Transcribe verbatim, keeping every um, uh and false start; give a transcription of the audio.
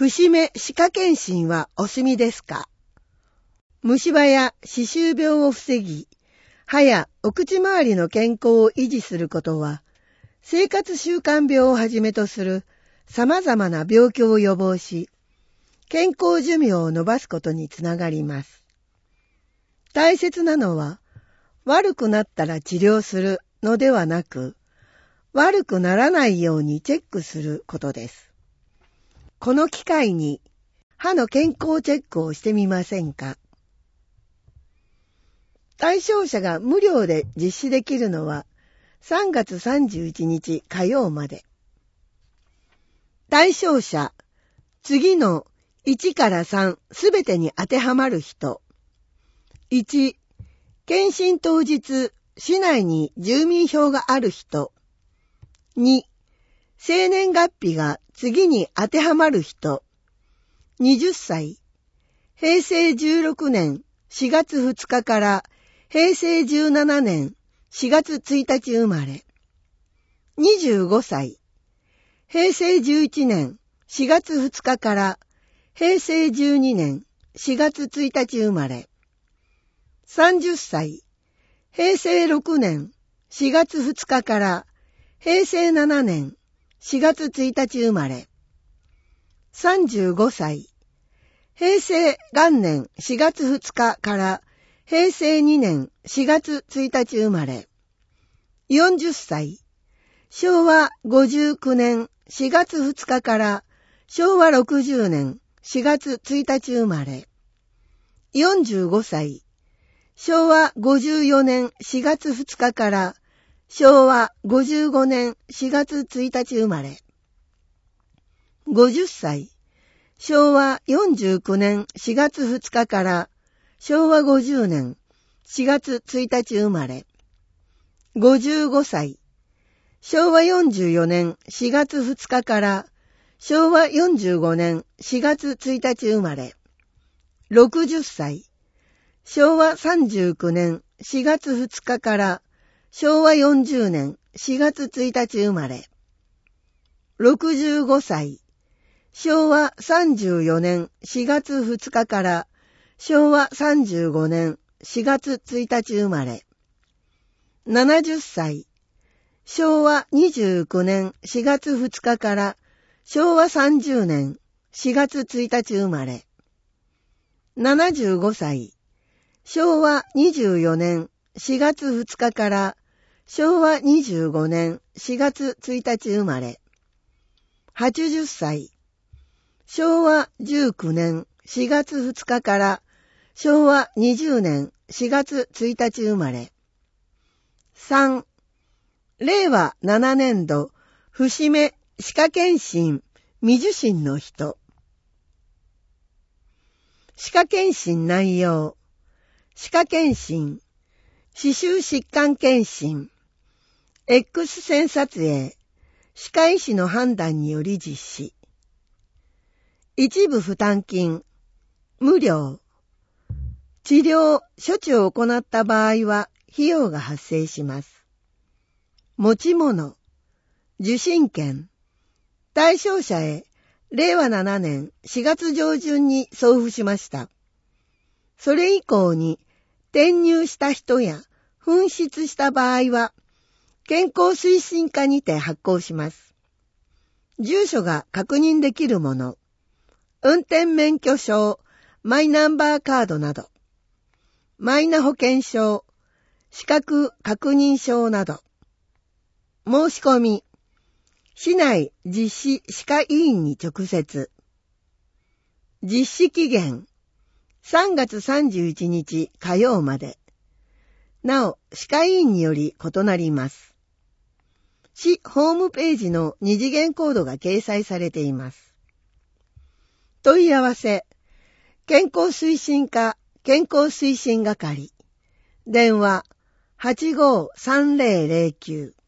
節目歯科検診はお済みですか？虫歯や歯周病を防ぎ、歯やお口周りの健康を維持することは、生活習慣病をはじめとする様々な病気を予防し、健康寿命を延ばすことにつながります。大切なのは、悪くなったら治療するのではなく、悪くならないようにチェックすることです。この機会に歯の健康チェックをしてみませんか？対象者が無料で実施できるのはさんがつさんじゅういちにち火曜まで。対象者、次のいちからさんすべてに当てはまる人。いち、検診当日、市内に住民票がある人。に、生年月日が次に当てはまる人。はたち、へいせいじゅうろくねんしがつふつかからへいせいじゅうななねんしがつついたち生まれ。にじゅうごさい、へいせいじゅういちねんしがつふつかからへいせいじゅうにねんしがつついたち生まれ。さんじゅっさい、へいせいろくねんしがつふつかからへいせいななねんしがつついたち生まれ。さんじゅうごさい、へいせい元年しがつふつかからへいせいにねんしがつついたち生まれ。よんじゅっさい、しょうわごじゅうきゅうねんしがつふつかからしょうわろくじゅうねんしがつついたち生まれ。よんじゅうごさい、しょうわごじゅうよねんしがつふつかからしょうわごじゅうごねんしがつついたち生まれ。ごじゅっさい、しょうわよんじゅうきゅうねんしがつふつかからしょうわごじゅうねんしがつついたち生まれ。ごじゅうごさい、しょうわよんじゅうよねんしがつふつかからしょうわよんじゅうごねんしがつついたち生まれ。ろくじゅっさい、しょうわさんじゅうきゅうねんしがつふつかからしょうわよんじゅうねんしがつついたち生まれ。ろくじゅうごさい、しょうわさんじゅうよねんしがつふつかからしょうわさんじゅうごねんしがつついたち生まれ。ななじゅっさい、しょうわにじゅうきゅうねんしがつふつかからしょうわさんじゅうねんしがつついたち生まれ。ななじゅうごさい、しょうわにじゅうよねんしがつふつかからしょうわにじゅうごねんしがつついたち生まれ。はちじゅっさい、しょうわじゅうきゅうねんしがつふつかからしょうわにじゅうねんしがつついたち生まれ。さん、れいわななねんど節目歯科検診未受診の人。歯科検診内容、歯科検診、歯周疾患検診、X 線撮影、歯科医師の判断により実施。一部負担金、無料。治療、処置を行った場合は費用が発生します。持ち物、受診券、対象者へれいわななねんしがつじょうじゅんに送付しました。それ以降に転入した人や紛失した場合は健康推進課にて発行します。住所が確認できるもの、運転免許証、マイナンバーカードなど、マイナ保険証、資格確認証など。申し込み、市内実施歯科医院に直接。実施期限、さんがつさんじゅういちにち火曜まで。なお、歯科医院により異なります。市ホームページの二次元コードが掲載されています。問い合わせ、健康推進課健康推進係、電話 はちごーさんぜろぜろきゅう